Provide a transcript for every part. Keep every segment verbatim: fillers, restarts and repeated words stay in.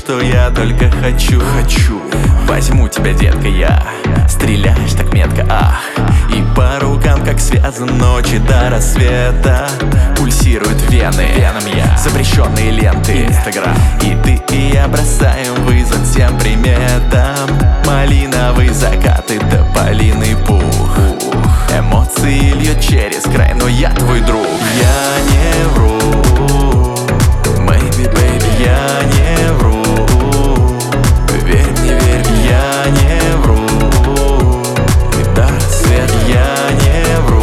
что я только хочу. Хочу. Возьму тебя, детка, я. Стреляешь так метко, ах. И по рукам, как связан ночи до рассвета. Пульсируют вены, веном я. Запрещенные ленты, Инстаграм. И ты и я бросаем вызов всем приметам. Малиновые закаты, тополиный пух. Эмоции льют через край, но я твой друг. Я не вру, maybe, baby, я не вру. Верь мне, верь, я не вру. И до рассвета я не вру.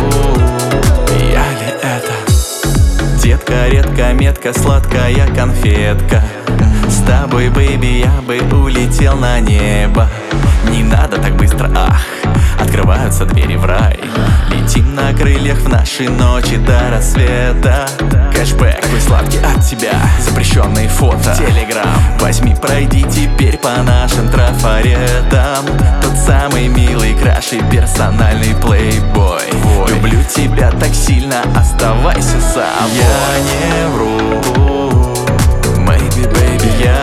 Я ли это? Детка, редко, метка, сладкая конфетка. С тобой, бэйби, я бы улетел на небо. Не надо так быстро, ах. Открываются двери в рай. Летим на крыльях в наши ночи до рассвета. Кэшбэк, такой сладкий от тебя. Запрещенные фото, Телеграм. Возьми, пройди теперь по нашим трафаретам. Тот самый милый краш и персональный плейбой. Люблю тебя так сильно, оставайся собой. Я не вру, maybe, baby, я